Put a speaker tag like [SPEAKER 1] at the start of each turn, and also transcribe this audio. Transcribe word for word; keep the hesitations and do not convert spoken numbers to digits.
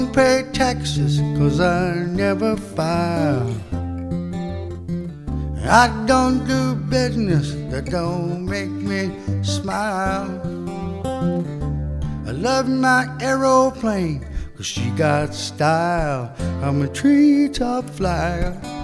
[SPEAKER 1] pay taxes 'cause I never file. I don't do business that don't make me smile. I love my aeroplane 'cause she got style. I'm a treetop flyer.